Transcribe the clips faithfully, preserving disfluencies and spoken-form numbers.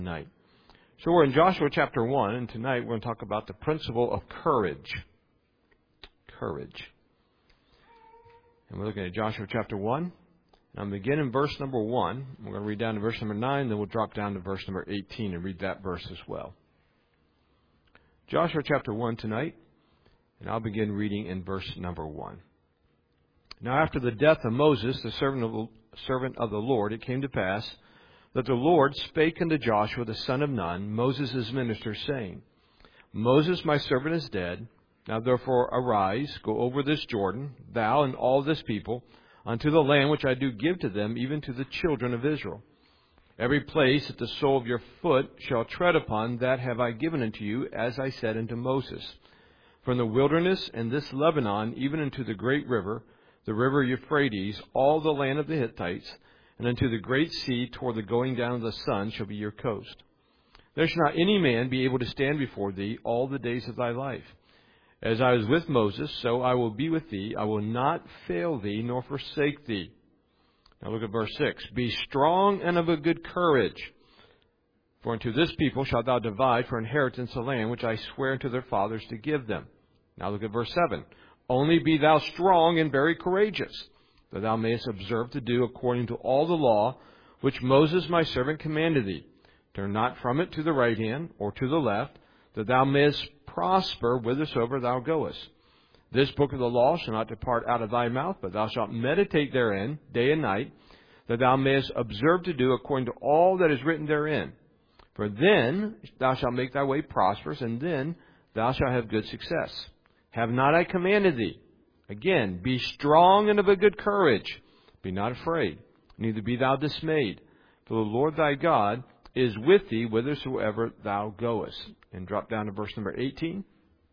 Tonight. So we're in Joshua chapter one, and tonight we're going to talk about the principle of courage. Courage. And we're looking at Joshua chapter one. Now, I'm going to begin in verse number one. We're going to read down to verse number nine, then we'll drop down to verse number eighteen and read that verse as well. Joshua chapter one tonight, and I'll begin reading in verse number one. Now, after the death of Moses, the servant of the, servant of the Lord, it came to pass that the Lord spake unto Joshua the son of Nun, Moses' minister, saying, Moses my servant is dead. Now therefore arise, go over this Jordan, thou and all this people, unto the land which I do give to them, even to the children of Israel. Every place that the sole of your foot shall tread upon, that have I given unto you, as I said unto Moses. From the wilderness and this Lebanon, even unto the great river, the river Euphrates, all the land of the Hittites, and unto the great sea toward the going down of the sun shall be your coast. There shall not any man be able to stand before thee all the days of thy life. As I was with Moses, so I will be with thee. I will not fail thee, nor forsake thee. Now look at verse six. Be strong and of a good courage. For unto this people shalt thou divide for inheritance the land which I swear unto their fathers to give them. Now look at verse seven. Only be thou strong and very courageous, that thou mayest observe to do according to all the law which Moses my servant commanded thee. Turn not from it to the right hand or to the left, that thou mayest prosper whithersoever thou goest. This book of the law shall not depart out of thy mouth, but thou shalt meditate therein day and night, that thou mayest observe to do according to all that is written therein. For then thou shalt make thy way prosperous, and then thou shalt have good success. Have not I commanded thee? Again, be strong and of a good courage. Be not afraid, neither be thou dismayed. For the Lord thy God is with thee whithersoever thou goest. And drop down to verse number eighteen.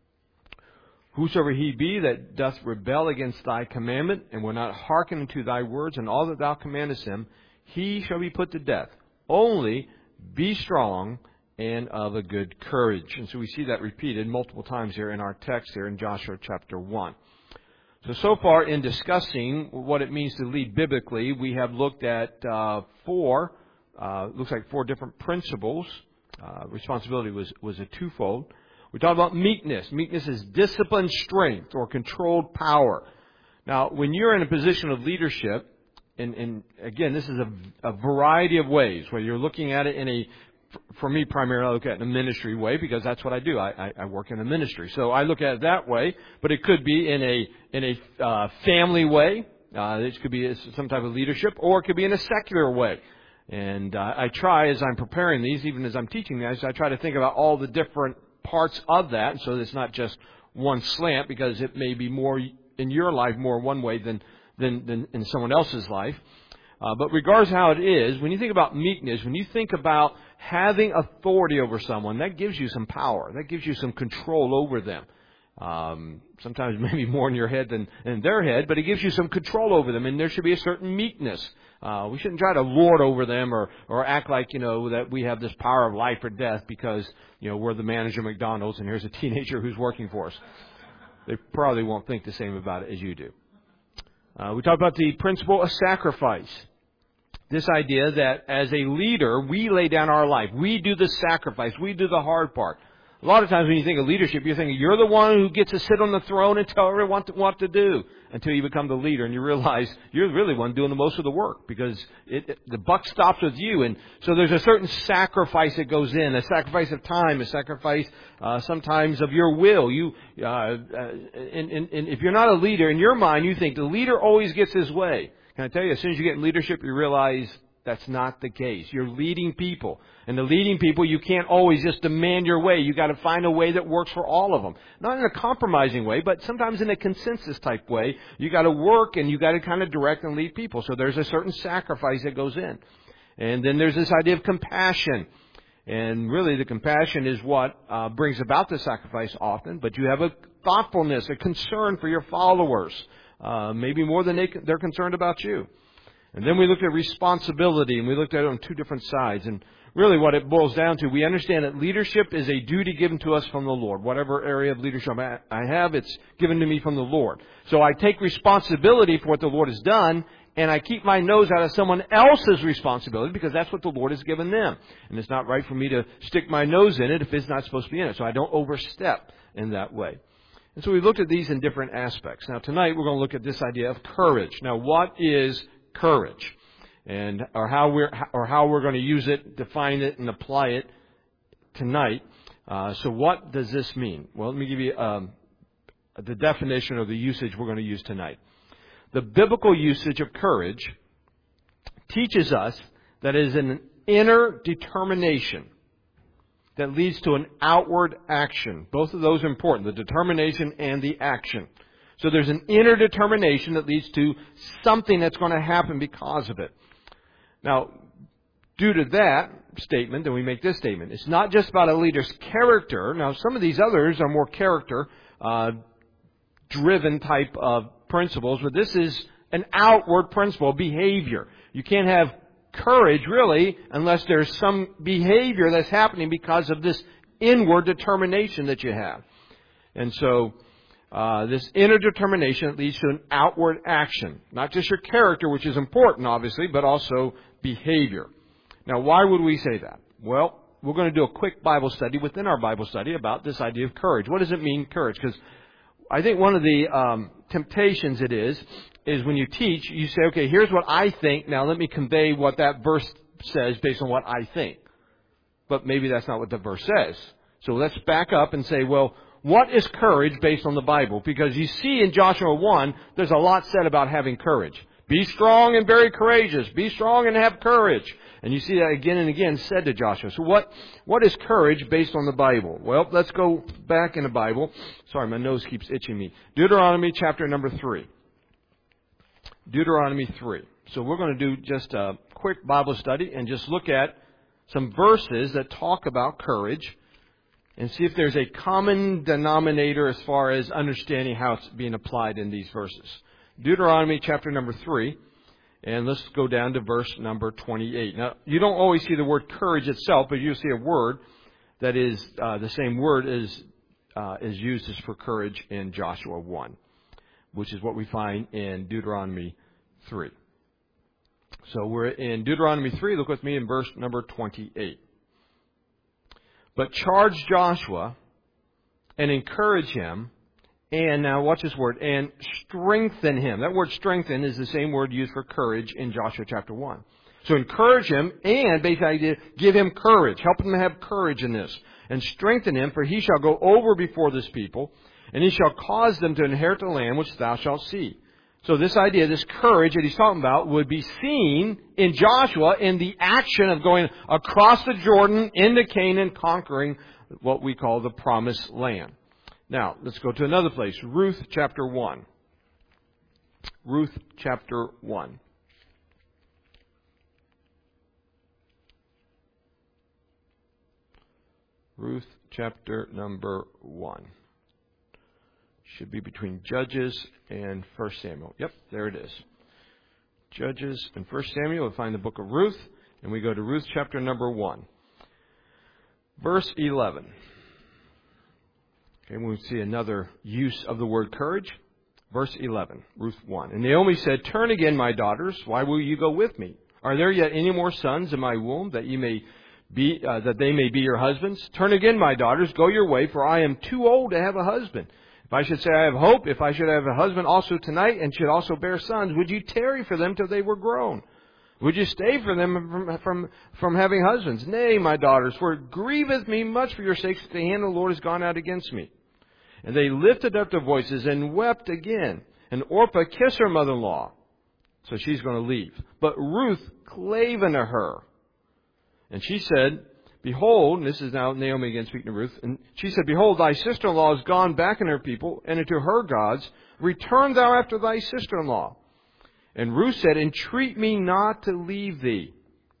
Whosoever he be that doth rebel against thy commandment, and will not hearken unto thy words, and all that thou commandest him, he shall be put to death. Only be strong and of a good courage. And so we see that repeated multiple times here in our text here in Joshua chapter one. So, so far in discussing what it means to lead biblically, we have looked at uh, four, uh, looks like four different principles. Uh, responsibility was, was a twofold. We talked about meekness. Meekness is disciplined strength or controlled power. Now, when you're in a position of leadership, and, and again, this is a, a variety of ways, where you're looking at it in a, for me primarily, I look at it in a ministry way, because that's what I do. I, I, I work in a ministry. So I look at it that way, but it could be in a, in a uh, family way. Uh, it could be some type of leadership, or it could be in a secular way. And uh, I try, as I'm preparing these, even as I'm teaching these, I try to think about all the different parts of that, so it's not just one slant, because it may be more in your life more one way than than, than in someone else's life. Uh, but regardless of how it is, when you think about meekness, when you think about having authority over someone, that gives you some power. That gives you some control over them. Um, sometimes maybe more in your head than in their head, but it gives you some control over them, and there should be a certain meekness. Uh, we shouldn't try to lord over them or, or act like, you know, that we have this power of life or death because, you know, we're the manager of McDonald's and here's a teenager who's working for us. They probably won't think the same about it as you do. Uh, we talked about the principle of sacrifice. This idea that as a leader, we lay down our life. We do the sacrifice. We do the hard part. A lot of times when you think of leadership, you're thinking you're the one who gets to sit on the throne and tell everyone what to, what to do, until you become the leader and you realize you're really the one doing the most of the work, because it, it, the buck stops with you. And so there's a certain sacrifice that goes in, a sacrifice of time, a sacrifice uh, sometimes of your will. You, uh, uh, and, and, and if you're not a leader, in your mind you think the leader always gets his way. Can I tell you, as soon as you get in leadership, you realize that's not the case. You're leading people. And the leading people, you can't always just demand your way. You've got to find a way that works for all of them. Not in a compromising way, but sometimes in a consensus type way. You've got to work and you've got to kind of direct and lead people. So there's a certain sacrifice that goes in. And then there's this idea of compassion. And really the compassion is what uh, brings about the sacrifice often. But you have a thoughtfulness, a concern for your followers. Uh, maybe more than they, they're concerned about you. And then we looked at responsibility, and we looked at it on two different sides. And really what it boils down to, we understand that leadership is a duty given to us from the Lord. Whatever area of leadership I have, it's given to me from the Lord. So I take responsibility for what the Lord has done, and I keep my nose out of someone else's responsibility because that's what the Lord has given them. And it's not right for me to stick my nose in it if it's not supposed to be in it. So I don't overstep in that way. And so we looked at these in different aspects. Now tonight we're going to look at this idea of courage. Now what is courage? And or how we're or how we're going to use it, define it, and apply it tonight. Uh, so what does this mean? Well, let me give you um, the definition of the usage we're going to use tonight. The biblical usage of courage teaches us that it is an inner determination that leads to an outward action. Both of those are important, the determination and the action. So there's an inner determination that leads to something that's going to happen because of it. Now, due to that statement, then we make this statement. It's not just about a leader's character. Now, some of these others are more character uh, driven type of principles, but this is an outward principle, behavior. You can't have courage, really, unless there's some behavior that's happening because of this inward determination that you have. And so, uh, this inner determination leads to an outward action. Not just your character, which is important, obviously, but also behavior. Now, why would we say that? Well, we're going to do a quick Bible study within our Bible study about this idea of courage. What does it mean, courage? Because I think one of the um, temptations it is, is when you teach, you say, okay, here's what I think. Now let me convey what that verse says based on what I think. But maybe that's not what the verse says. So let's back up and say, well, what is courage based on the Bible? Because you see in Joshua one, there's a lot said about having courage. Be strong and very courageous. Be strong and have courage. And you see that again and again said to Joshua. So what, what is courage based on the Bible? Well, let's go back in the Bible. Sorry, my nose keeps itching me. Deuteronomy chapter number three. Deuteronomy three. So we're going to do just a quick Bible study and just look at some verses that talk about courage and see if there's a common denominator as far as understanding how it's being applied in these verses. Deuteronomy chapter number three. And let's go down to verse number twenty-eight. Now, you don't always see the word courage itself, but you'll see a word that is uh, the same word as uh, is used as for courage in Joshua one, which is what we find in Deuteronomy three. So we're in Deuteronomy three. Look with me in verse number twenty-eight. But charge Joshua and encourage him. And now watch this word, and strengthen him. That word strengthen is the same word used for courage in Joshua chapter one. So encourage him and basically give him courage. Help him to have courage in this. And strengthen him, for he shall go over before this people, and he shall cause them to inherit the land which thou shalt see. So this idea, this courage that he's talking about, would be seen in Joshua in the action of going across the Jordan into Canaan, conquering what we call the promised land. Now, let's go to another place. Ruth chapter one. Ruth chapter one. Ruth chapter number one. Should be between Judges and First Samuel. Yep, there it is. Judges and First Samuel. We'll find the book of Ruth. And we go to Ruth chapter number one. Verse eleven. And we see another use of the word courage. Verse eleven, Ruth one. And Naomi said, Turn again, my daughters. Why will you go with me? Are there yet any more sons in my womb that you may be, uh, that they may be your husbands? Turn again, my daughters. Go your way, for I am too old to have a husband. If I should say I have hope, if I should have a husband also tonight and should also bear sons, would you tarry for them till they were grown? Would you stay for them from, from, from having husbands? Nay, my daughters, for it grieveth me much for your sakes that the hand of the Lord has gone out against me. And they lifted up their voices and wept again. And Orpah kissed her mother-in-law. So she's going to leave. But Ruth clave unto her. And she said, Behold, and this is now Naomi again speaking to Ruth. And she said, Behold, thy sister-in-law is gone back in her people and into her gods. Return thou after thy sister-in-law. And Ruth said, Entreat me not to leave thee,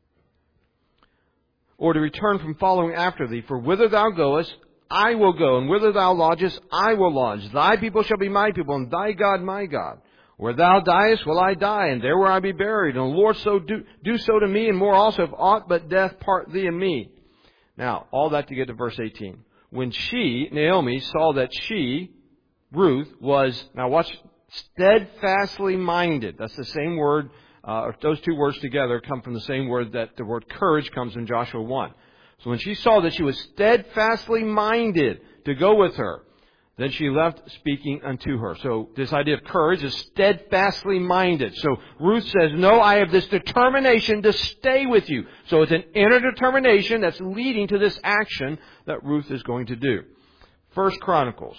or to return from following after thee. For whither thou goest, I will go, and whither thou lodgest, I will lodge. Thy people shall be my people, and thy God my God. Where thou diest, will I die, and there will I be buried. And the Lord so do, do so to me, and more also, if aught but death part thee and me. Now, all that to get to verse eighteen. When she, Naomi, saw that she, Ruth, was, now watch, steadfastly minded. That's the same word uh, those two words together come from the same word that the word courage comes in Joshua one. So when she saw that she was steadfastly minded to go with her, then she left speaking unto her. So this idea of courage is steadfastly minded. So Ruth says, no, I have this determination to stay with you. So it's an inner determination that's leading to this action that Ruth is going to do. First Chronicles.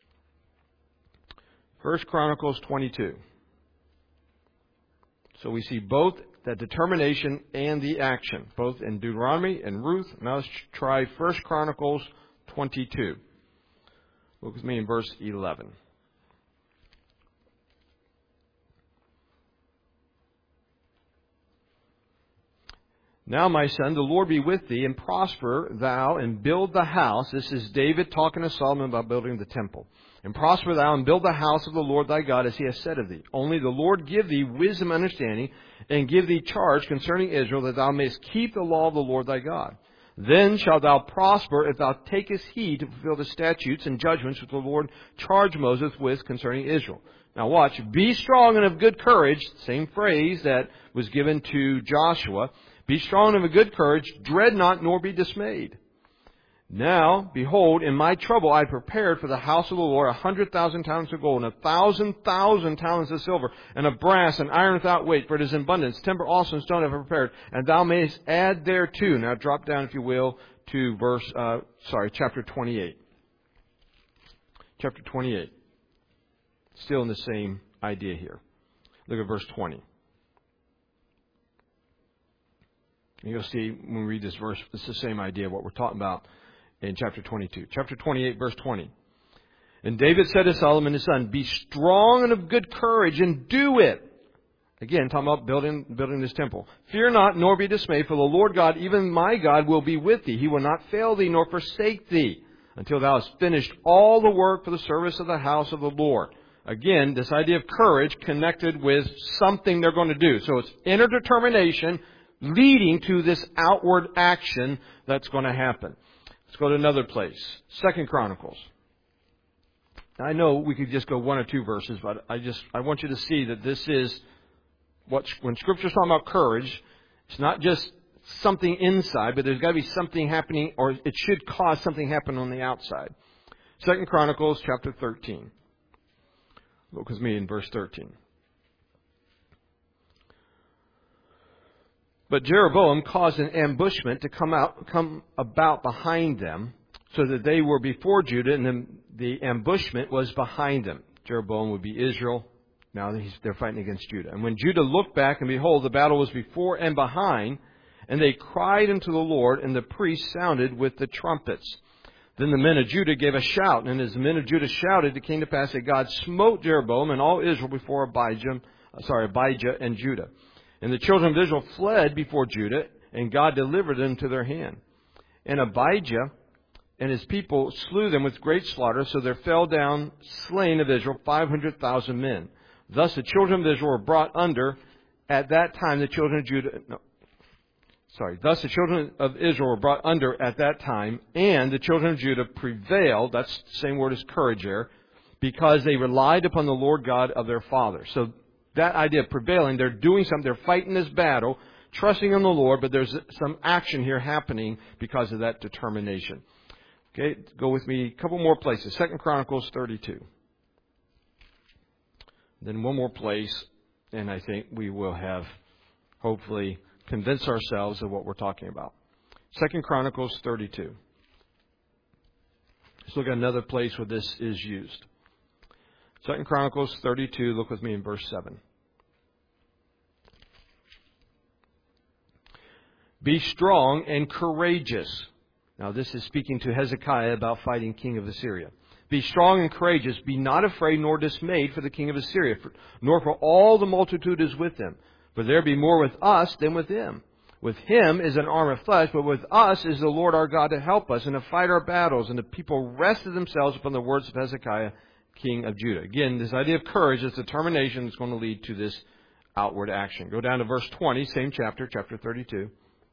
First Chronicles twenty-two. So we see both the determination and the action, both in Deuteronomy and Ruth. Now let's try First Chronicles twenty-two. Look with me in verse eleven. Now, my son, the Lord be with thee, and prosper thou, and build the house. This is David talking to Solomon about building the temple. And prosper thou, and build the house of the Lord thy God, as he has said of thee. Only the Lord give thee wisdom and understanding, and give thee charge concerning Israel, that thou mayest keep the law of the Lord thy God. Then shalt thou prosper if thou takest heed to fulfill the statutes and judgments which the Lord charged Moses with concerning Israel. Now watch. Be strong and of good courage. Same phrase that was given to Joshua. Be strong and of good courage. Dread not, nor be dismayed. Now, behold, in my trouble I prepared for the house of the Lord a hundred thousand talents of gold, and a thousand thousand talents of silver, and of brass and iron without weight, for it is in abundance. Timber also and stone have I prepared, and thou mayest add thereto. Now drop down, if you will, to verse, uh, sorry, chapter twenty-eight. Chapter twenty-eight. Still in the same idea here. Look at verse twenty. And you'll see when we read this verse, it's the same idea of what we're talking about in chapter twenty-two. Chapter twenty-eight, verse twenty. And David said to Solomon his son, be strong and of good courage, and do it. Again, talking about building, building this temple. Fear not, nor be dismayed, for the Lord God, even my God, will be with thee. He will not fail thee, nor forsake thee, until thou hast finished all the work for the service of the house of the Lord. Again, this idea of courage connected with something they're going to do. So it's inner determination leading to this outward action that's going to happen. Let's go to another place. Second Chronicles. Now, I know we could just go one or two verses, but I just I want you to see that this is what when Scripture's talking about courage, it's not just something inside, but there's got to be something happening, or it should cause something happen on the outside. Second Chronicles chapter thirteen. Look with me in verse thirteen. But Jeroboam caused an ambushment to come out, come about behind them, so that they were before Judah, and then the ambushment was behind them. Jeroboam would be Israel. Now he's, they're fighting against Judah. And when Judah looked back, and behold, the battle was before and behind, and they cried unto the Lord, and the priests sounded with the trumpets. Then the men of Judah gave a shout, and as the men of Judah shouted, it came to pass that God smote Jeroboam and all Israel before Abijah, sorry, Abijah and Judah. And the children of Israel fled before Judah, and God delivered them to their hand. And Abijah and his people slew them with great slaughter, so there fell down slain of Israel five hundred thousand men. Thus the children of Israel were brought under at that time the children of Judah. No, sorry. Thus the children of Israel were brought under at that time, and the children of Judah prevailed. That's the same word as courage there, because they relied upon the Lord God of their fathers. So that idea of prevailing, they're doing something, they're fighting this battle, trusting in the Lord, but there's some action here happening because of that determination. Okay, go with me a couple more places. Second Chronicles thirty-two. Then one more place, and I think we will have hopefully convinced ourselves of what we're talking about. Second Chronicles thirty-two. Let's look at another place where this is used. Second Chronicles thirty-two, look with me in verse seven. Be strong and courageous. Now this is speaking to Hezekiah about fighting king of Assyria. Be strong and courageous. Be not afraid nor dismayed for the king of Assyria, for, nor for all the multitude is with him. For there be more with us than with him. With him is an arm of flesh, but with us is the Lord our God to help us and to fight our battles. And the people rested themselves upon the words of Hezekiah, king of Judah. Again, this idea of courage, this determination is going to lead to this outward action. Go down to verse twenty, same chapter, chapter thirty-two.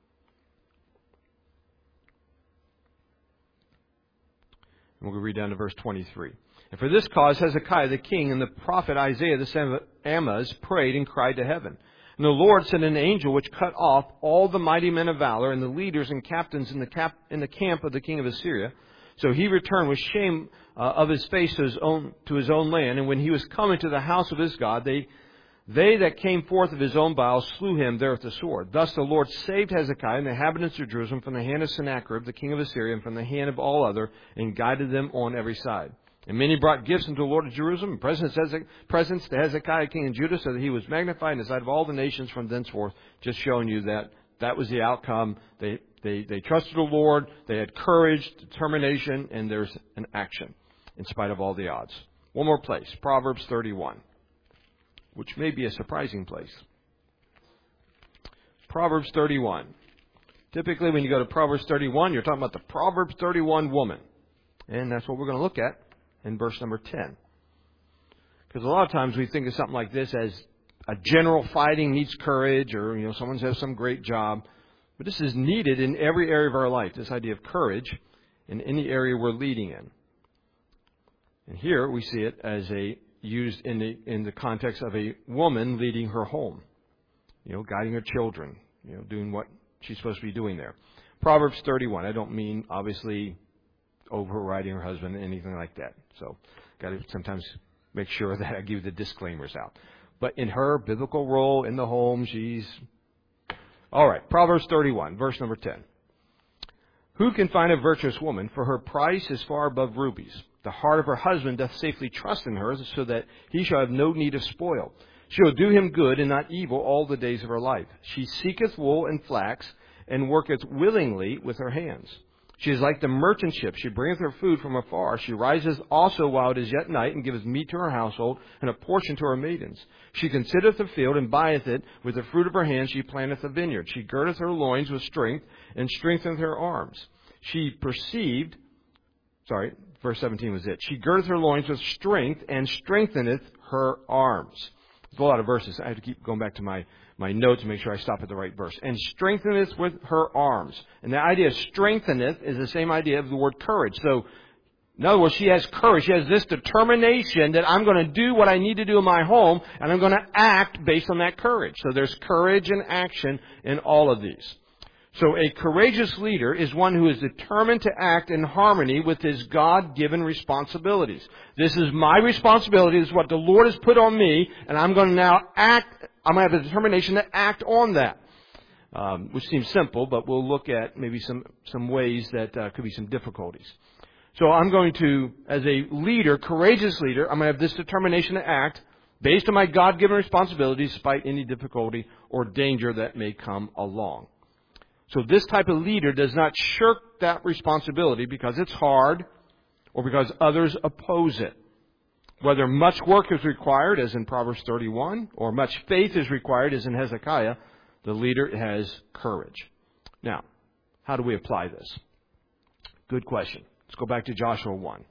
And we'll read down to verse twenty-three. And for this cause Hezekiah the king and the prophet Isaiah the son of Amoz prayed and cried to heaven. And the Lord sent an angel which cut off all the mighty men of valor and the leaders and captains in the, cap- in the camp of the king of Assyria. So he returned with shame uh, of his face to his own to his own land. And when he was coming to the house of his God, they they that came forth of his own bowels slew him there with the sword. Thus the Lord saved Hezekiah and the inhabitants of Jerusalem from the hand of Sennacherib, the king of Assyria, and from the hand of all other, and guided them on every side. And many brought gifts unto the Lord of Jerusalem, and presents to Hezekiah king of Judah, so that he was magnified in the sight of all the nations from thenceforth. Just showing you that that was the outcome. They they they trusted the Lord. They had courage, determination, and there's an action in spite of all the odds. One more place, Proverbs thirty-one, which may be a surprising place. Proverbs thirty-one. Typically, when you go to Proverbs thirty-one, you're talking about the Proverbs thirty-one woman, and that's what we're going to look at in verse number ten. Because a lot of times we think of something like this as a general fighting needs courage, or, you know, someone has some great job. But this is needed in every area of our life, this idea of courage in any area we're leading in. And here we see it as a used in the in the context of a woman leading her home, you know, guiding her children, you know, doing what she's supposed to be doing there. Proverbs thirty-one. I don't mean obviously overriding her husband, anything like that. So, got to sometimes make sure that I give the disclaimers out. But in her biblical role in the home, she's all right. Proverbs thirty-one, verse number ten. Who can find a virtuous woman? For her price is far above rubies. The heart of her husband doth safely trust in her, so that he shall have no need of spoil. She will do him good and not evil all the days of her life. She seeketh wool and flax, and worketh willingly with her hands. She is like the merchant ship. She bringeth her food from afar. She rises also while it is yet night, and giveth meat to her household, and a portion to her maidens. She considereth the field, and buyeth it. With the fruit of her hands she planteth a vineyard. She girdeth her loins with strength, and strengtheneth her arms. She perceived, sorry, verse seventeen was it. She girdeth her loins with strength, and strengtheneth her arms. There's a lot of verses. I have to keep going back to my, my notes to make sure I stop at the right verse. And strengtheneth with her arms. And the idea of strengtheneth is the same idea of the word courage. So, in other words, she has courage. She has this determination that I'm going to do what I need to do in my home, and I'm going to act based on that courage. So there's courage and action in all of these. So a courageous leader is one who is determined to act in harmony with his God-given responsibilities. This is my responsibility. This is what the Lord has put on me, and I'm going to now act. I'm going to have the determination to act on that, um, which seems simple, but we'll look at maybe some, some ways that uh, could be some difficulties. So I'm going to, as a leader, courageous leader, I'm going to have this determination to act based on my God-given responsibilities despite any difficulty or danger that may come along. So this type of leader does not shirk that responsibility because it's hard or because others oppose it. Whether much work is required, as in Proverbs thirty-one, or much faith is required, as in Hezekiah, the leader has courage. Now, how do we apply this? Good question. Let's go back to Joshua one.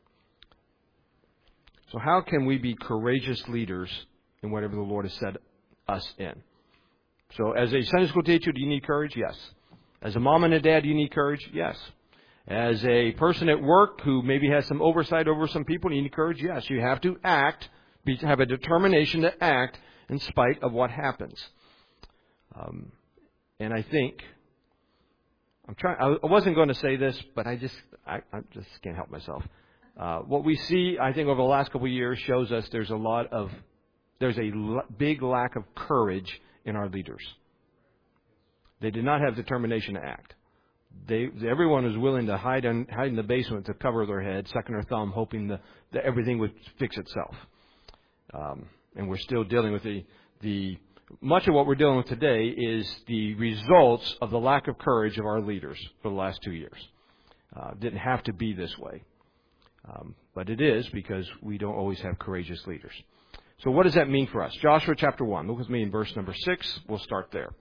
So how can we be courageous leaders in whatever the Lord has set us in? So as a Sunday school teacher, do you need courage? Yes. As a mom and a dad, do you need courage? Yes. As a person at work who maybe has some oversight over some people, do you need courage? Yes. You have to act, be, have a determination to act in spite of what happens. Um, and I think, I'm trying, I wasn't going to say this, but I just, I, I just can't help myself. Uh, what we see, I think, over the last couple of years shows us there's a lot of, there's a l- big lack of courage in our leaders. They did not have determination to act. They, everyone was willing to hide in, hide in the basement to cover their head, sucking their thumb, hoping the, that everything would fix itself. Um, and we're still dealing with the, the, much of what we're dealing with today is the results of the lack of courage of our leaders for the last two years. Uh, didn't have to be this way. Um, but it is because we don't always have courageous leaders. So what does that mean for us? Joshua chapter one. Look with me in verse number six. We'll start there.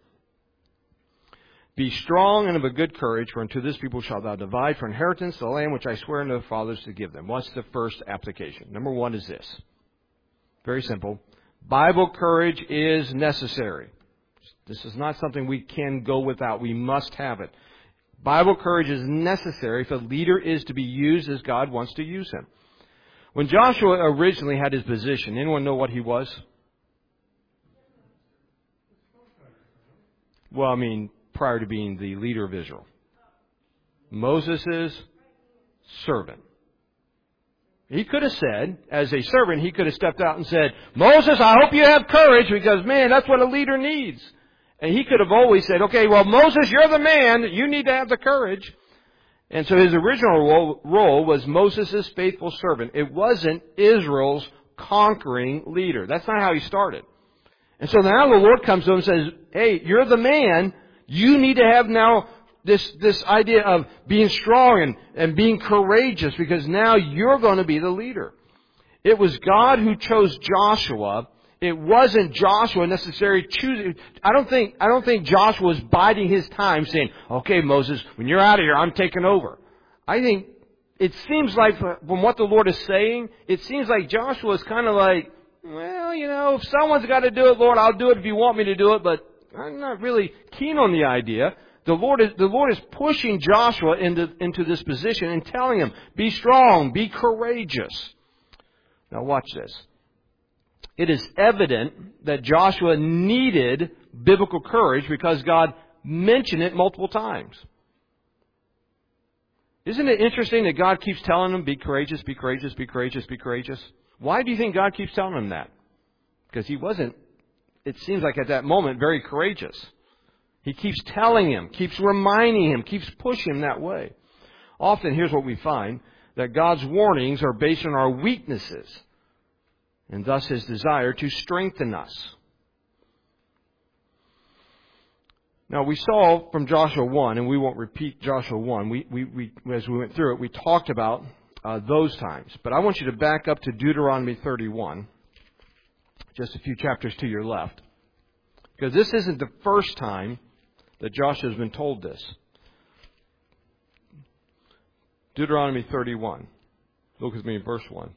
Be strong and of a good courage, for unto this people shalt thou divide for inheritance the land which I swear unto the fathers to give them. What's the first application? Number one is this. Very simple. Bible courage is necessary. This is not something we can go without. We must have it. Bible courage is necessary if a leader is to be used as God wants to use him. When Joshua originally had his position, anyone know what he was? Well, I mean, prior to being the leader of Israel. Moses' servant. He could have said, as a servant, he could have stepped out and said, Moses, I hope you have courage, because, man, that's what a leader needs. And he could have always said, okay, well, Moses, you're the man. You need to have the courage. And so his original role, role was Moses' faithful servant. It wasn't Israel's conquering leader. That's not how he started. And so now the Lord comes to him and says, hey, you're the man. You need to have now this, this idea of being strong and, and being courageous, because now you're going to be the leader. It was God who chose Joshua. It wasn't Joshua necessarily choosing. I don't think, I don't think Joshua was biding his time saying, okay, Moses, when you're out of here, I'm taking over. I think it seems like from what the Lord is saying, it seems like Joshua is kind of like, well, you know, if someone's got to do it, Lord, I'll do it if you want me to do it, but I'm not really keen on the idea. The Lord is, the Lord is pushing Joshua into, into this position and telling him, be strong, be courageous. Now watch this. It is evident that Joshua needed biblical courage because God mentioned it multiple times. Isn't it interesting that God keeps telling him, be courageous, be courageous, be courageous, be courageous? Why do you think God keeps telling him that? Because he wasn't, it seems like at that moment, very courageous. He keeps telling him, keeps reminding him, keeps pushing him that way. Often, here's what we find, that God's warnings are based on our weaknesses, and thus His desire to strengthen us. Now, we saw from Joshua one, and we won't repeat Joshua one, we, we, we, as we went through it, we talked about uh, those times. But I want you to back up to Deuteronomy thirty-one, just a few chapters to your left. Because this isn't the first time that Joshua has been told this. Deuteronomy thirty-one. Look with me in verse one.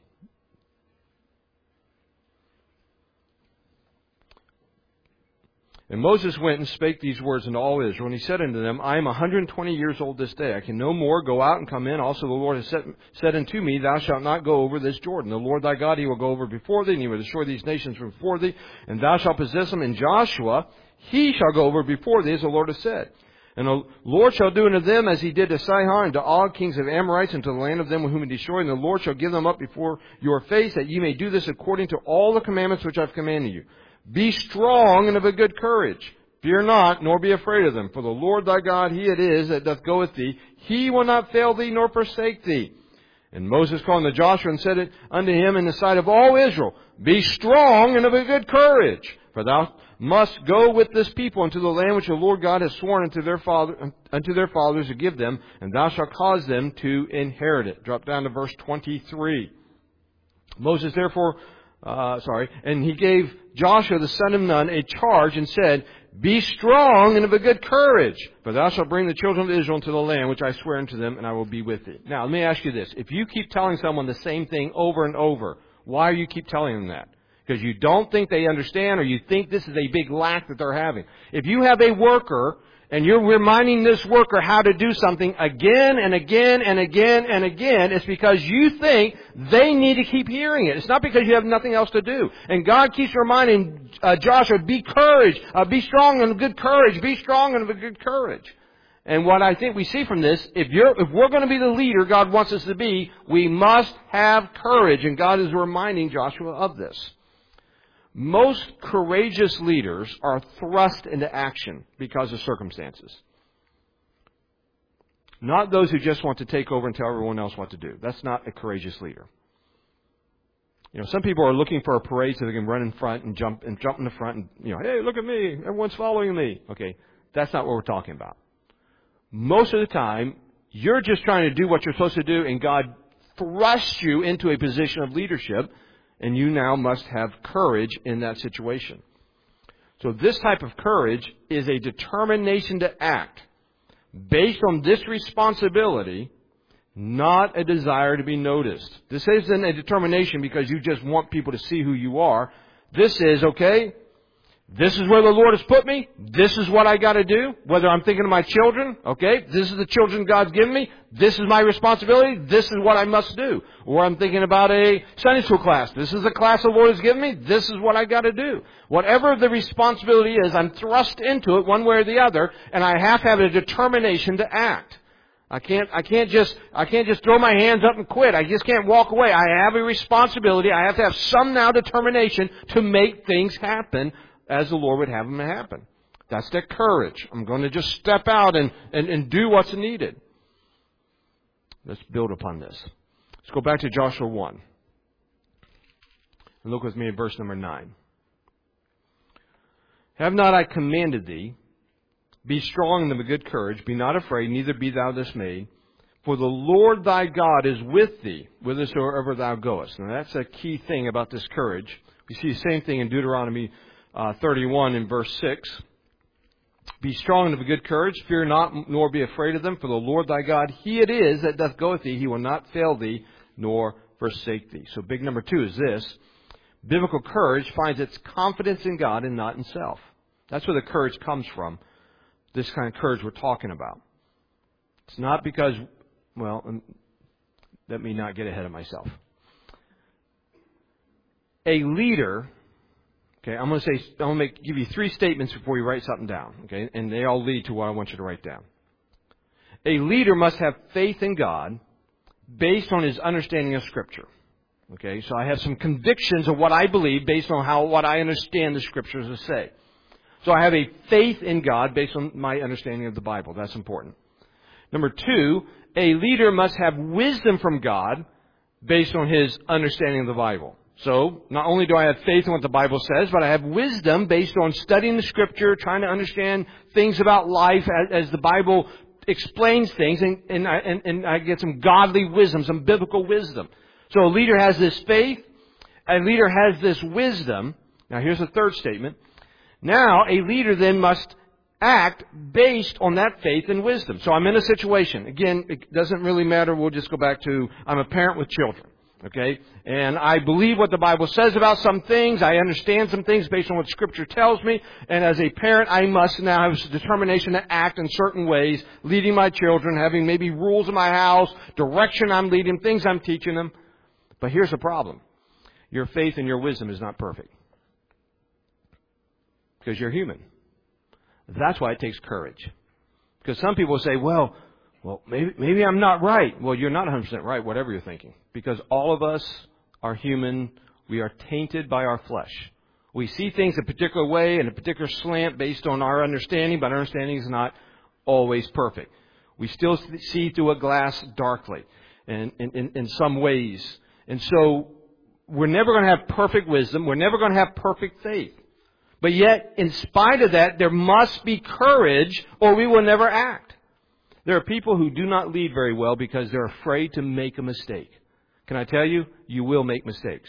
And Moses went and spake these words unto all Israel, and he said unto them, I am a hundred and twenty years old this day. I can no more go out and come in. Also the Lord has said, said unto me, Thou shalt not go over this Jordan. The Lord thy God, He will go over before thee, and He will destroy these nations from before thee, and thou shalt possess them. And Joshua, he shall go over before thee, as the Lord has said. And the Lord shall do unto them as He did to Sihon and to Og, kings of Amorites, and to the land of them whom He destroyed. And the Lord shall give them up before your face, that ye may do this according to all the commandments which I have commanded you. Be strong and of a good courage. Fear not, nor be afraid of them. For the Lord thy God, He it is that doth go with thee. He will not fail thee, nor forsake thee. And Moses called unto Joshua and said it unto him in the sight of all Israel, Be strong and of a good courage. For thou must go with this people into the land which the Lord God has sworn unto their father, unto their fathers to give them, and thou shalt cause them to inherit it. Drop down to verse twenty-three. Moses therefore, uh, sorry, and he gave Joshua the son of Nun a charge and said, Be strong and of a good courage, for thou shalt bring the children of Israel into the land which I swear unto them, and I will be with thee. Now, let me ask you this. If you keep telling someone the same thing over and over, why do you keep telling them that? Because you don't think they understand, or you think this is a big lack that they're having. If you have a worker and you're reminding this worker how to do something again and again and again and again, it's because you think they need to keep hearing it. It's not because you have nothing else to do. And God keeps reminding uh, Joshua, be courage, uh, be strong and of good courage, be strong and of good courage. And what I think we see from this, if you're, if we're going to be the leader God wants us to be, we must have courage. And God is reminding Joshua of this. Most courageous leaders are thrust into action because of circumstances. Not those who just want to take over and tell everyone else what to do. That's not a courageous leader. You know, some people are looking for a parade so they can run in front and jump and jump in the front and, you know, hey, look at me, everyone's following me. Okay, that's not what we're talking about. Most of the time, you're just trying to do what you're supposed to do, and God thrusts you into a position of leadership. And you now must have courage in that situation. So this type of courage is a determination to act based on this responsibility, not a desire to be noticed. This isn't a determination because you just want people to see who you are. This is, okay, This is where the Lord has put me. This is what I got to do. Whether I'm thinking of my children, okay, this is the children God's given me. This is my responsibility. This is what I must do. Or I'm thinking about a Sunday school class. This is the class the Lord has given me. This is what I got to do. Whatever the responsibility is, I'm thrust into it one way or the other, and I have to have a determination to act. I can't, I can't just, I can't just throw my hands up and quit. I just can't walk away. I have a responsibility. I have to have some now determination to make things happen as the Lord would have them to happen. That's that courage. I'm going to just step out and, and, and do what's needed. Let's build upon this. Let's go back to Joshua one. And look with me at verse number nine. Have not I commanded thee? Be strong and of a good courage. Be not afraid, neither be thou dismayed. For the Lord thy God is with thee, whithersoever thou goest. Now that's a key thing about this courage. We see the same thing in Deuteronomy Uh, thirty-one in verse six. Be strong and of a good courage. Fear not, nor be afraid of them. For the Lord thy God, He it is that doth go with thee. He will not fail thee, nor forsake thee. So big number two is this. Biblical courage finds its confidence in God and not in self. That's where the courage comes from. This kind of courage we're talking about. It's not because, well, let me not get ahead of myself. A leader... Okay, I'm going to say, I'm going to make, give you three statements before you write something down. Okay, and they all lead to what I want you to write down. A leader must have faith in God based on his understanding of Scripture. Okay, so I have some convictions of what I believe based on how what I understand the Scriptures to say. So I have a faith in God based on my understanding of the Bible. That's important. Number two, a leader must have wisdom from God based on his understanding of the Bible. So, not only do I have faith in what the Bible says, but I have wisdom based on studying the Scripture, trying to understand things about life as, as the Bible explains things, and, and, I, and, and I get some godly wisdom, some biblical wisdom. So a leader has this faith, a leader has this wisdom. Now here's the third statement. Now a leader then must act based on that faith and wisdom. So I'm in a situation. Again, it doesn't really matter. We'll just go back to, I'm a parent with children. Okay? And I believe what the Bible says about some things. I understand some things based on what Scripture tells me. And as a parent, I must now have a determination to act in certain ways, leading my children, having maybe rules in my house, direction I'm leading, things I'm teaching them. But here's the problem. Your faith and your wisdom is not perfect. Because you're human. That's why it takes courage. Because some people say, well, Well, maybe maybe I'm not right. Well, you're not one hundred percent right, whatever you're thinking. Because all of us are human. We are tainted by our flesh. We see things a particular way in a particular slant based on our understanding, but our understanding is not always perfect. We still see through a glass darkly in, in, in some ways. And so we're never going to have perfect wisdom. We're never going to have perfect faith. But yet, in spite of that, there must be courage or we will never act. There are people who do not lead very well because they're afraid to make a mistake. Can I tell you, you will make mistakes.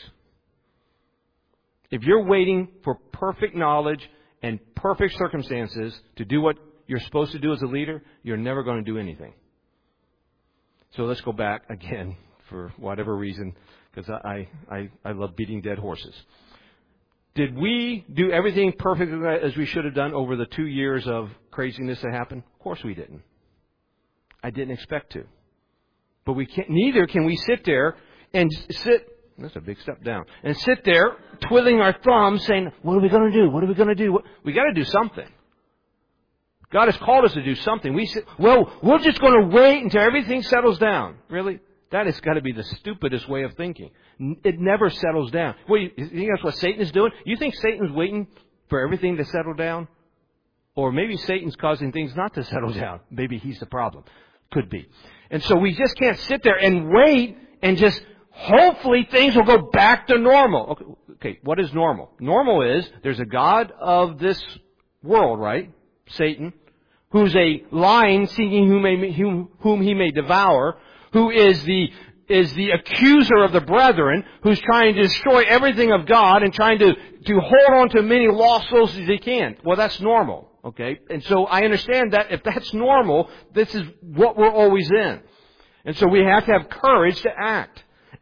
If you're waiting for perfect knowledge and perfect circumstances to do what you're supposed to do as a leader, you're never going to do anything. So let's go back again for whatever reason, because I, I, I love beating dead horses. Did we do everything perfectly as we should have done over the two years of craziness that happened? Of course we didn't. I didn't expect to. But we can't, neither can we sit there and sit, that's a big step down, and sit there twiddling our thumbs saying, what are we going to do? What are we going to do? We got to do something. God has called us to do something. We say, well, we're just going to wait until everything settles down. Really? That has got to be the stupidest way of thinking. It never settles down. Well, you think that's what Satan is doing? You think Satan's waiting for everything to settle down? Or maybe Satan's causing things not to settle down. Maybe he's the problem. Could be. And so we just can't sit there and wait and just hopefully things will go back to normal. Okay, okay, what is normal? Normal is there's a God of this world, right? Satan, who's a lion seeking whom, may, whom, whom he may devour, who is the is the accuser of the brethren, who's trying to destroy everything of God and trying to, to hold on to many lost souls as he can. Well, that's normal, okay? And so I understand that if that's normal, this is what we're always in. And so we have to have courage to act.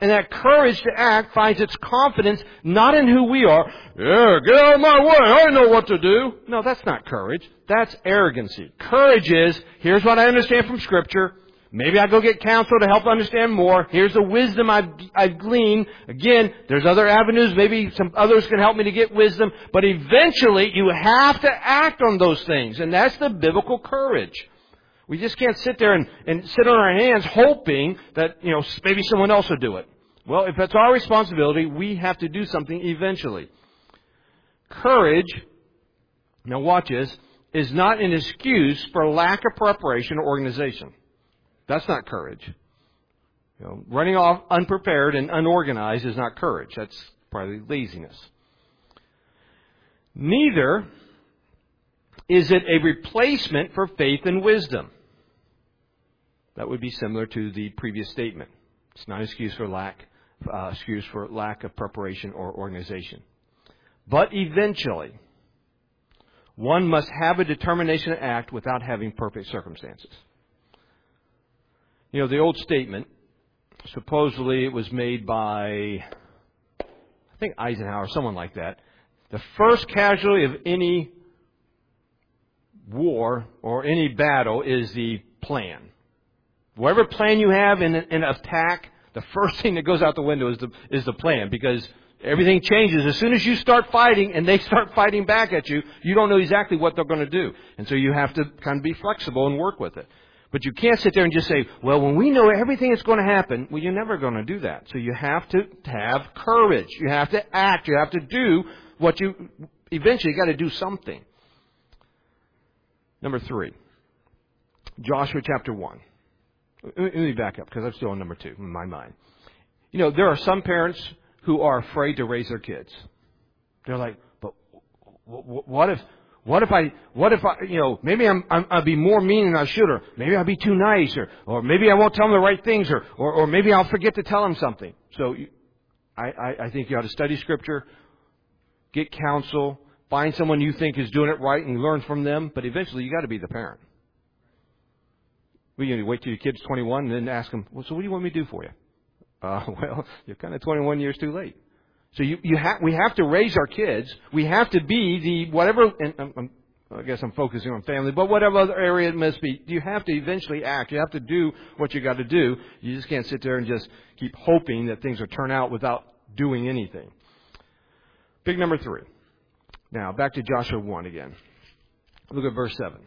And that courage to act finds its confidence not in who we are. Yeah, get out of my way. I know what to do. No, that's not courage. That's arrogancy. Courage is, here's what I understand from Scripture. Maybe I go get counsel to help understand more. Here's the wisdom I've, I've gleaned. Again, there's other avenues. Maybe some others can help me to get wisdom. But eventually, you have to act on those things. And that's the biblical courage. We just can't sit there and, and sit on our hands hoping that, you know, maybe someone else will do it. Well, if it's our responsibility, we have to do something eventually. Courage, now watch this, is not an excuse for lack of preparation or organization. That's not courage. You know, running off unprepared and unorganized is not courage. That's probably laziness. Neither is it a replacement for faith and wisdom. That would be similar to the previous statement. It's not an excuse for lack, uh, excuse for lack of preparation or organization. But eventually, one must have a determination to act without having perfect circumstances. You know, the old statement, supposedly it was made by, I think Eisenhower, someone like that. The first casualty of any war or any battle is the plan. Whatever plan you have in an attack, the first thing that goes out the window is the is the plan, because everything changes. As soon as you start fighting and they start fighting back at you, you don't know exactly what they're going to do. And so you have to kind of be flexible and work with it. But you can't sit there and just say, well, when we know everything that's going to happen, well, you're never going to do that. So you have to have courage. You have to act. You have to do what you, eventually you got to do something. Number three, Joshua chapter one. Let me back up because I'm still on number two in my mind. You know, there are some parents who are afraid to raise their kids. They're like, but what if, what if I, what if I, you know, maybe I'm, I'm I'll be more mean than I should, or maybe I'll be too nice, or, or maybe I won't tell them the right things, or, or, or maybe I'll forget to tell them something. So you, I, I, I think you ought to study Scripture, get counsel, find someone you think is doing it right and learn from them, but eventually you got to be the parent. Well, you wait till your kid's twenty-one and then ask them, well, so what do you want me to do for you? Uh, well, you're kind of twenty-one years too late. So you, you have, we have to raise our kids. We have to be the, whatever, and I'm, I'm, I guess I'm focusing on family, but whatever other area it must be, you have to eventually act. You have to do what you got to do. You just can't sit there and just keep hoping that things will turn out without doing anything. Big number three. Now, back to Joshua one again. Look at verse seven.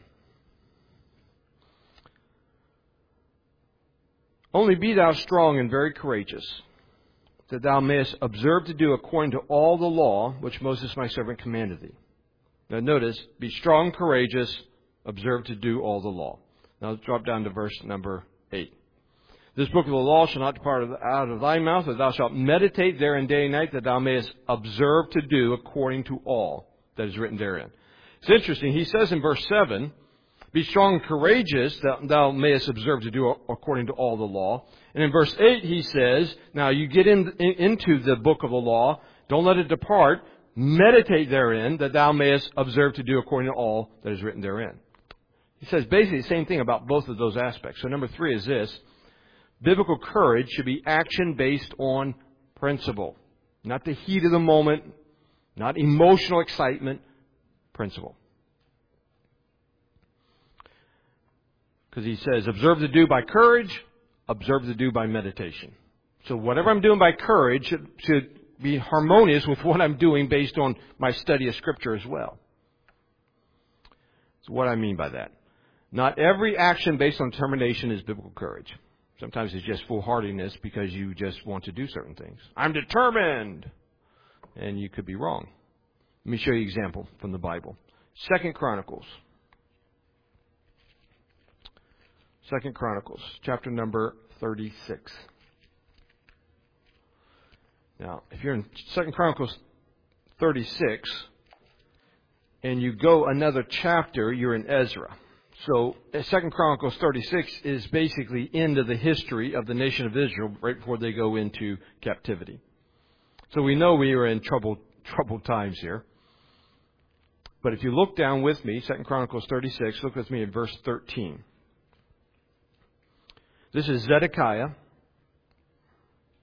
Only be thou strong and very courageous, that thou mayest observe to do according to all the law which Moses my servant commanded thee. Now notice, be strong, courageous, observe to do all the law. Now let's drop down to verse number eight. This book of the law shall not depart out of thy mouth, but thou shalt meditate therein day and night, that thou mayest observe to do according to all that is written therein. It's interesting. He says in verse seven, be strong and courageous, that thou mayest observe to do according to all the law. And in verse eight he says, now you get in, in, into the book of the law, don't let it depart, meditate therein, that thou mayest observe to do according to all that is written therein. He says basically the same thing about both of those aspects. So number three is this, biblical courage should be action based on principle. Not the heat of the moment, not emotional excitement, principle. Because he says, observe to do by courage, observe to do by meditation. So whatever I'm doing by courage should, should be harmonious with what I'm doing based on my study of Scripture as well. So what I mean by that? Not every action based on determination is biblical courage. Sometimes it's just foolhardiness because you just want to do certain things. I'm determined! And you could be wrong. Let me show you an example from the Bible. Second Chronicles. Second Chronicles, chapter number thirty-six. Now, if you're in Second Chronicles thirty-six, and you go another chapter, you're in Ezra. So, Second Chronicles thirty-six is basically into the history of the nation of Israel right before they go into captivity. So we know we are in troubled, troubled times here. But if you look down with me, Second Chronicles thirty-six, look with me at verse thirteen. This is Zedekiah.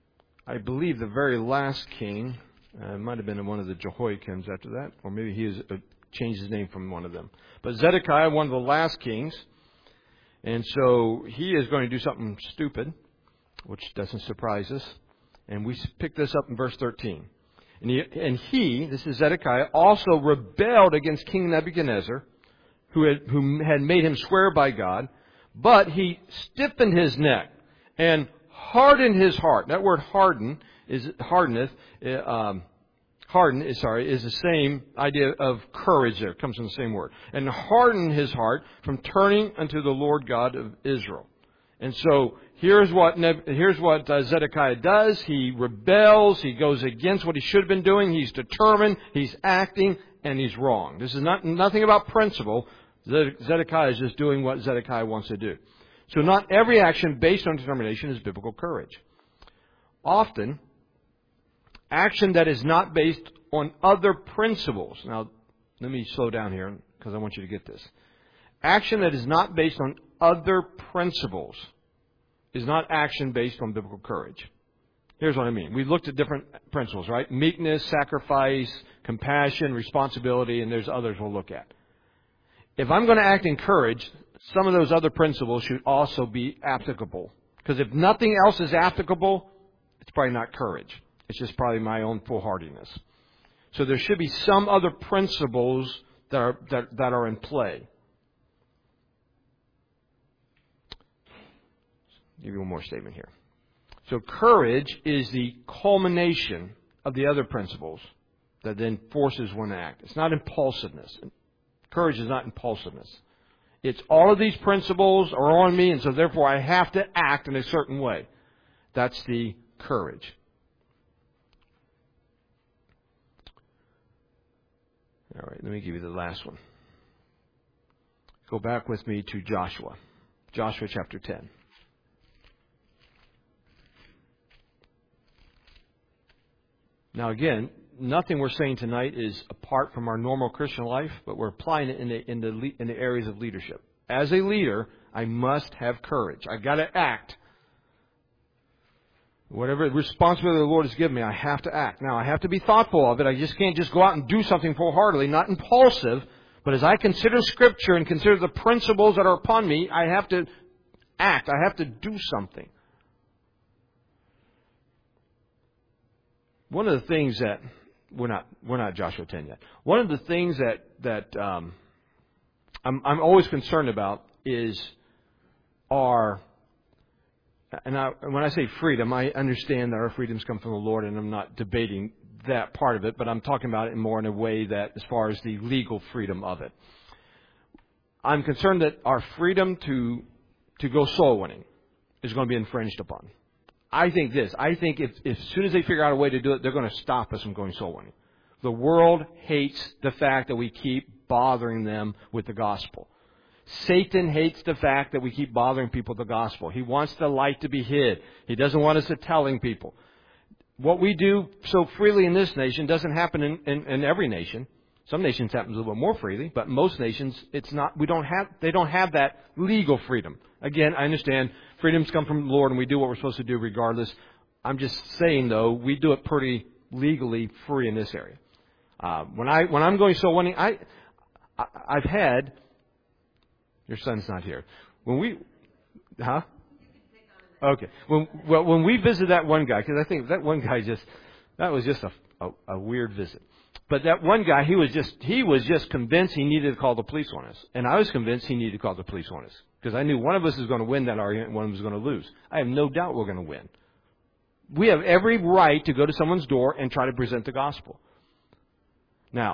I believe, the very last king. Uh, it might have been one of the Jehoiakims after that, or maybe he has uh, changed his name from one of them. But Zedekiah, one of the last kings, and so he is going to do something stupid, which doesn't surprise us. And we pick this up in verse thirteen. And he, and he, this is Zedekiah, also rebelled against King Nebuchadnezzar, who had, who had made him swear by God, but he stiffened his neck and hardened his heart. That word harden is hardeneth. Um, harden is sorry is the same idea of courage. There it comes from the same word. And hardened his heart from turning unto the Lord God of Israel. And so here's what here's what uh, Zedekiah does. He rebels. He goes against what he should have been doing. He's determined. He's acting, and he's wrong. This is not nothing about principle. Zedekiah is just doing what Zedekiah wants to do. So not every action based on determination is biblical courage. Often, action that is not based on other principles. Now, let me slow down here because I want you to get this. Action that is not based on other principles is not action based on biblical courage. Here's what I mean. We looked at different principles, right? Meekness, sacrifice, compassion, responsibility, and there's others we'll look at. If I'm going to act in courage, some of those other principles should also be applicable. Because if nothing else is applicable, it's probably not courage. It's just probably my own foolhardiness. So there should be some other principles that are, that, that are in play. I'll give you one more statement here. So courage is the culmination of the other principles that then forces one to act. It's not impulsiveness. Courage is not impulsiveness. It's all of these principles are on me, and so therefore I have to act in a certain way. That's the courage. All right, let me give you the last one. Go back with me to Joshua. Joshua chapter ten. Now again, nothing we're saying tonight is apart from our normal Christian life, but we're applying it in the, in the, in the areas of leadership. As a leader, I must have courage. I've got to act. Whatever responsibility the Lord has given me, I have to act. Now, I have to be thoughtful of it. I just can't just go out and do something wholeheartedly, not impulsive. But as I consider Scripture and consider the principles that are upon me, I have to act. I have to do something. One of the things that we're not we're not Joshua ten yet. One of the things that that um, I'm I'm always concerned about is our and I, when I say freedom, I understand that our freedoms come from the Lord, and I'm not debating that part of it, but I'm talking about it more in a way that as far as the legal freedom of it. I'm concerned that our freedom to to go soul winning is going to be infringed upon. I think this. I think if, if as soon as they figure out a way to do it, they're going to stop us from going soul winning. The world hates the fact that we keep bothering them with the gospel. Satan hates the fact that we keep bothering people with the gospel. He wants the light to be hid. He doesn't want us to telling people. What we do so freely in this nation doesn't happen in, in, in every nation. Some nations happens a little bit more freely, but most nations, it's not. We don't have. They don't have that legal freedom. Again, I understand freedoms come from the Lord, and we do what we're supposed to do regardless. I'm just saying, though, we do it pretty legally free in this area. Uh, when I when I'm going soul winning, I, I I've had. Your son's not here. When we, huh? Okay. When well when we visited that one guy, because I think that one guy just that was just a, a a weird visit. But that one guy, he was just he was just convinced he needed to call the police on us, and I was convinced he needed to call the police on us because I knew one of us is going to win that argument, and one of us is going to lose. I have no doubt we're going to win. We have every right to go to someone's door and try to present the gospel. Now,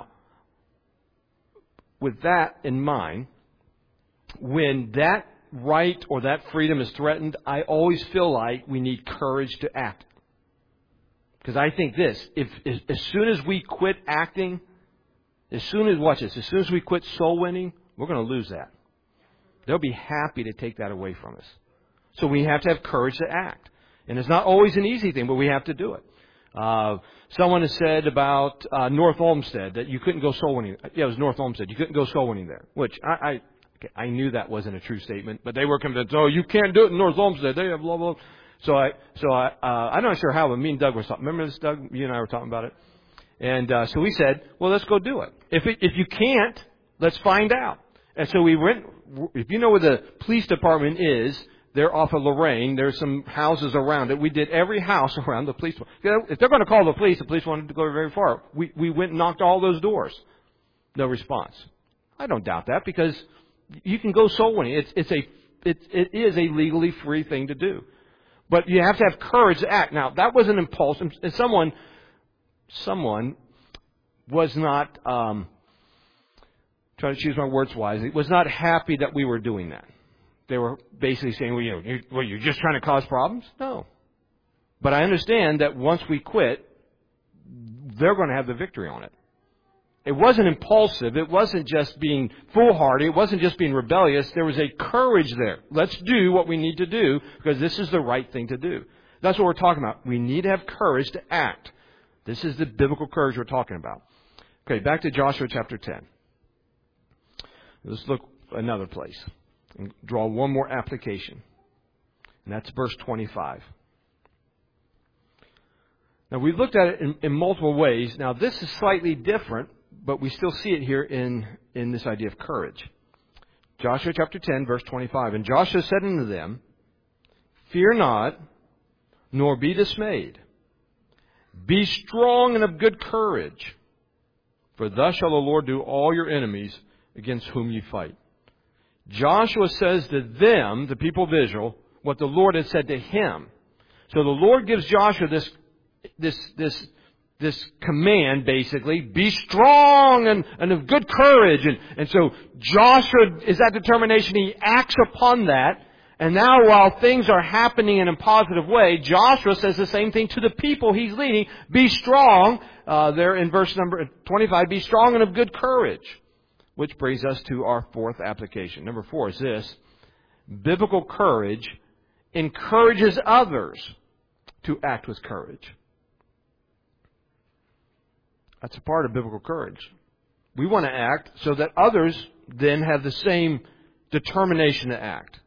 with that in mind, when that right or that freedom is threatened, I always feel like we need courage to act. Because I think this, if, if as soon as we quit acting, as soon as, watch this, as soon as we quit soul winning, we're going to lose that. They'll be happy to take that away from us. So we have to have courage to act. And it's not always an easy thing, but we have to do it. Uh, someone has said about uh, North Olmsted that you couldn't go soul winning. Yeah, it was North Olmsted. You couldn't go soul winning there, which I... I I knew that wasn't a true statement, but they were convinced, oh, you can't do it in North Olmsted. They have blah, blah. So I, so I, uh, I'm not sure how, but me and Doug were talking. Remember this, Doug? You and I were talking about it. And uh, so we said, well, let's go do it. If it, if you can't, let's find out. And so we went. If you know where the police department is, they're off of Lorraine. There's some houses around it. We did every house around the police. If they're going to call the police, the police wanted to go very far. We we went and knocked all those doors. No response. I don't doubt that, because you can go soul winning. It's it's a it it is a legally free thing to do, but you have to have courage to act. Now that was an impulse, and someone someone was not um, trying to choose my words wisely. Was not happy that we were doing that. They were basically saying, well, you know, you're, well, you're just trying to cause problems? No. But I understand that once we quit, they're going to have the victory on it. It wasn't impulsive. It wasn't just being foolhardy. It wasn't just being rebellious. There was a courage there. Let's do what we need to do, because this is the right thing to do. That's what we're talking about. We need to have courage to act. This is the biblical courage we're talking about. Okay, back to Joshua chapter ten. Let's look another place and draw one more application. And that's verse twenty-five. Now, we've looked at it in, in multiple ways. Now, this is slightly different, but we still see it here in, in this idea of courage. Joshua chapter ten, verse twenty-five. And Joshua said unto them, Fear not, nor be dismayed. Be strong and of good courage, for thus shall the Lord do all your enemies against whom you fight. Joshua says to them, the people of Israel, what the Lord had said to him. So the Lord gives Joshua this, this, this, this command, basically, be strong and, and of good courage. And, and so Joshua is that determination. He acts upon that. And now, while things are happening in a positive way, Joshua says the same thing to the people he's leading. Be strong. Uh, there in verse number twenty-five, be strong and of good courage. Which brings us to our fourth application. Number four is this. Biblical courage encourages others to act with courage. That's a part of biblical courage. We want to act so that others then have the same determination to act.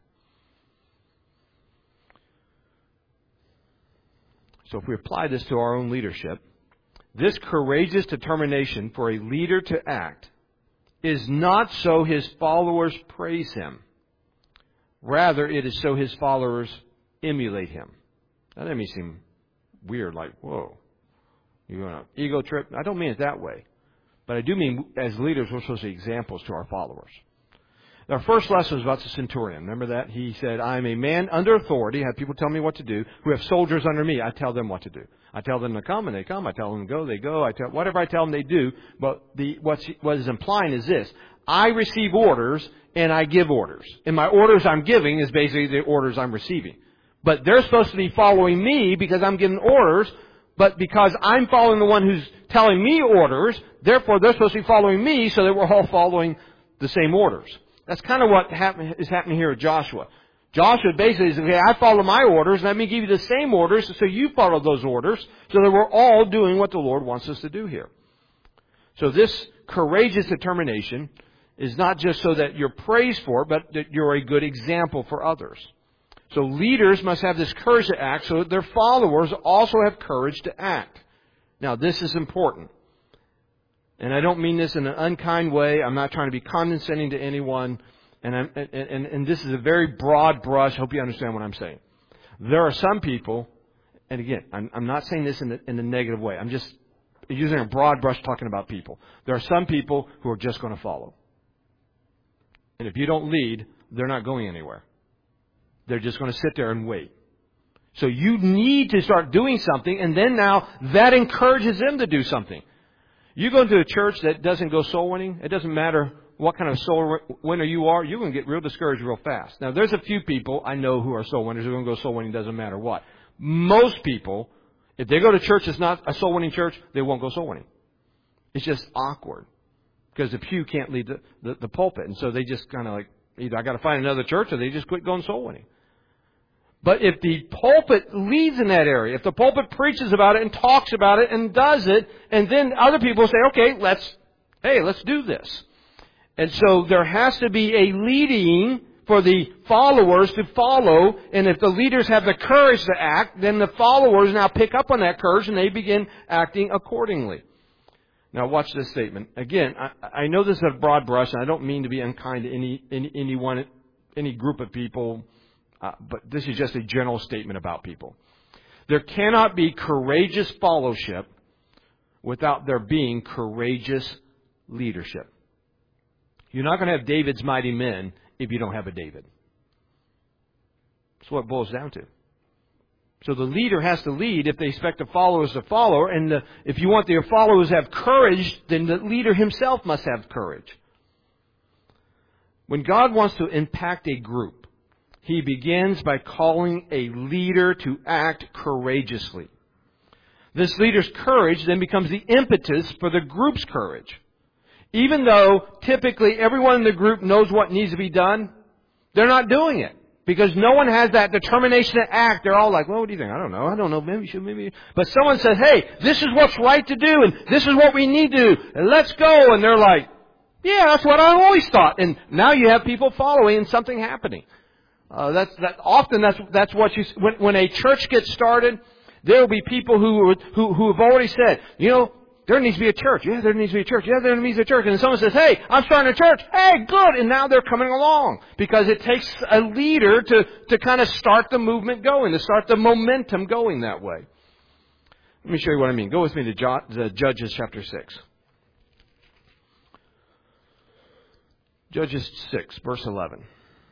So if we apply this to our own leadership, this courageous determination for a leader to act is not so his followers praise him. Rather, it is so his followers emulate him. Now, that may seem weird, like, whoa, you on an ego trip? I don't mean it that way. But I do mean, as leaders, we're supposed to be examples to our followers. Our first lesson was about the centurion. Remember that? He said, I am a man under authority. I have people tell me what to do, who have soldiers under me. I tell them what to do. I tell them to come, and they come. I tell them to go, they go. I tell whatever I tell them, they do. But the what's, what is implying is this. I receive orders, and I give orders. And my orders I'm giving is basically the orders I'm receiving. But they're supposed to be following me because I'm giving orders. But because I'm following the one who's telling me orders, therefore they're supposed to be following me so that we're all following the same orders. That's kind of what happen, is happening here with Joshua. Joshua basically says, okay, I follow my orders, and let me give you the same orders, so you follow those orders, so that we're all doing what the Lord wants us to do here. So this courageous determination is not just so that you're praised for it, but that you're a good example for others. So leaders must have this courage to act, so that their followers also have courage to act. Now, this is important. And I don't mean this in an unkind way. I'm not trying to be condescending to anyone. And, I'm, and, and, and this is a very broad brush. I hope you understand what I'm saying. There are some people, and again, I'm, I'm not saying this in, the, in a negative way. I'm just using a broad brush talking about people. There are some people who are just going to follow. And if you don't lead, they're not going anywhere. They're just going to sit there and wait. So you need to start doing something, and then now that encourages them to do something. You go into a church that doesn't go soul winning, it doesn't matter what kind of soul winner you are, you're going to get real discouraged real fast. Now, there's a few people I know who are soul winners who are going to go soul winning, doesn't matter what. Most people, if they go to church that's not a soul winning church, they won't go soul winning. It's just awkward because the pew can't lead the, the, the pulpit. And so they just kind of like, either I got to find another church or they just quit going soul winning. But if the pulpit leads in that area, if the pulpit preaches about it and talks about it and does it, and then other people say, okay, let's, hey, let's do this. And so there has to be a leading for the followers to follow. And if the leaders have the courage to act, then the followers now pick up on that courage and they begin acting accordingly. Now watch this statement. Again, I, I know this is a broad brush, and I don't mean to be unkind to any, any anyone, any group of people, uh, but this is just a general statement about people. There cannot be courageous fellowship without there being courageous leadership. You're not going to have David's mighty men if you don't have a David. That's what it boils down to. So the leader has to lead if they expect the followers to follow. And the, if you want their followers to have courage, then the leader himself must have courage. When God wants to impact a group, He begins by calling a leader to act courageously. This leader's courage then becomes the impetus for the group's courage. Even though typically everyone in the group knows what needs to be done, they're not doing it. Because no one has that determination to act. They're all like, well, what do you think? I don't know. I don't know. Maybe we should, maybe. But someone says, hey, this is what's right to do, and this is what we need to do, and let's go. And they're like, yeah, that's what I always thought. And now you have people following and something happening. Uh, that's that. Often that's that's what you. When, when a church gets started, there will be people who who who have already said, you know, there needs to be a church. Yeah, there needs to be a church. Yeah, there needs to be a church. And someone says, hey, I'm starting a church. Hey, good. And now they're coming along. Because it takes a leader to, to kind of start the movement going, to start the momentum going that way. Let me show you what I mean. Go with me to, jo- to Judges chapter six. Judges six, verse eleven.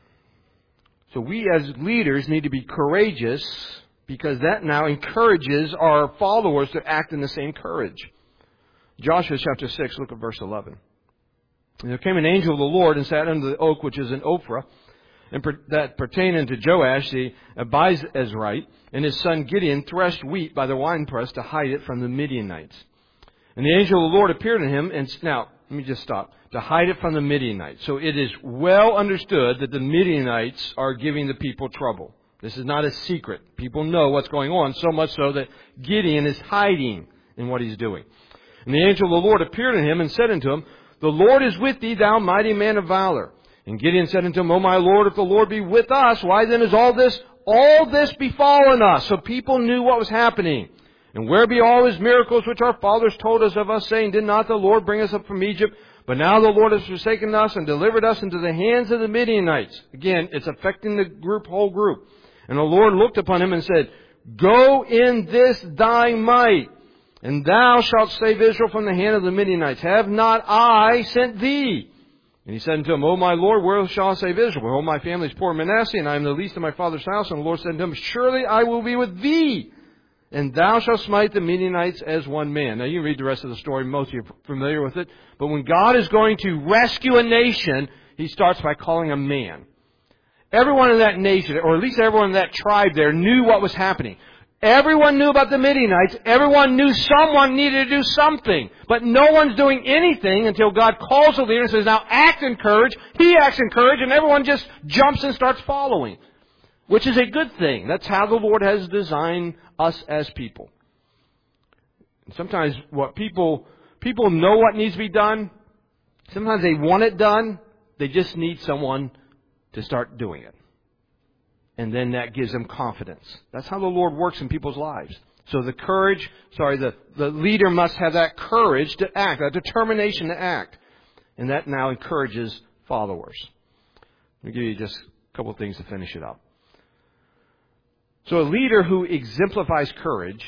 So we as leaders need to be courageous because that now encourages our followers to act in the same courage. Joshua chapter six, look at verse eleven. And there came an angel of the Lord and sat under the oak which is in Ophrah, and per, that pertained unto Joash the Abiezrite, and his son Gideon threshed wheat by the winepress to hide it from the Midianites. And the angel of the Lord appeared to him, and now, let me just stop. To hide it from the Midianites. So it is well understood that the Midianites are giving the people trouble. This is not a secret. People know what's going on, so much so that Gideon is hiding in what he's doing. And the angel of the Lord appeared to him and said unto him, The Lord is with thee, thou mighty man of valor. And Gideon said unto him, O my Lord, if the Lord be with us, why then is all this, all this befallen us? So people knew what was happening. And where be all his miracles which our fathers told us of us, saying, Did not the Lord bring us up from Egypt? But now the Lord has forsaken us and delivered us into the hands of the Midianites. Again, it's affecting the group, whole group. And the Lord looked upon him and said, Go in this thy might, and thou shalt save Israel from the hand of the Midianites. Have not I sent thee? And he said unto him, O my Lord, where shall I save Israel? Behold, my family is poor in Manasseh, and I am the least of my father's house. And the Lord said unto him, Surely I will be with thee, and thou shalt smite the Midianites as one man. Now you can read the rest of the story. Most of you are familiar with it. But when God is going to rescue a nation, He starts by calling a man. Everyone in that nation, or at least everyone in that tribe there, knew what was happening. Everyone knew about the Midianites. Everyone knew someone needed to do something. But no one's doing anything until God calls the leader and says, now act in courage. He acts in courage, and everyone just jumps and starts following. Which is a good thing. That's how the Lord has designed us as people. And sometimes what people, people know what needs to be done. Sometimes they want it done. They just need someone to start doing it. And then that gives them confidence. That's how the Lord works in people's lives. So the courage, sorry, the, the leader must have that courage to act, that determination to act. And that now encourages followers. Let me give you just a couple of things to finish it up. So a leader who exemplifies courage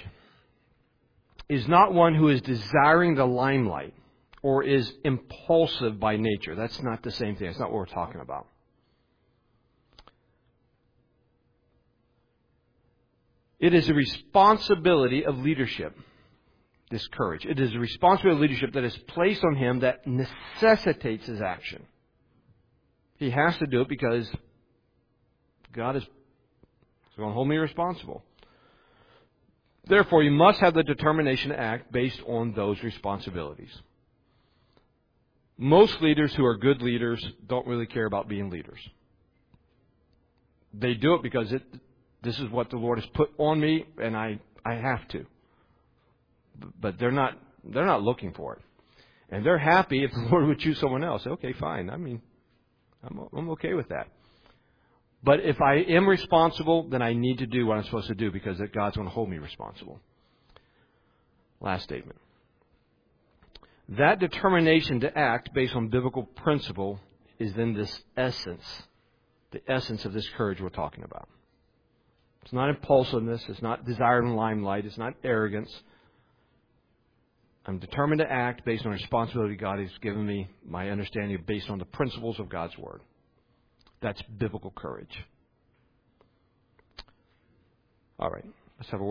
is not one who is desiring the limelight or is impulsive by nature. That's not the same thing. That's not what we're talking about. It is a responsibility of leadership, this courage. It is a responsibility of leadership that is placed on him that necessitates his action. He has to do it because God is going to hold me responsible. Therefore, you must have the determination to act based on those responsibilities. Most leaders who are good leaders don't really care about being leaders. They do it because it, this is what the Lord has put on me, and I, I have to. But they're not they're not looking for it. And they're happy if the Lord would choose someone else. Okay, fine. I mean, I'm I'm okay with that. But if I am responsible, then I need to do what I'm supposed to do because God's going to hold me responsible. Last statement. That determination to act based on biblical principle is then this essence, the essence of this courage we're talking about. It's not impulsiveness. It's not desire and limelight. It's not arrogance. I'm determined to act based on the responsibility God has given me, my understanding based on the principles of God's Word. That's biblical courage. All right. Let's have a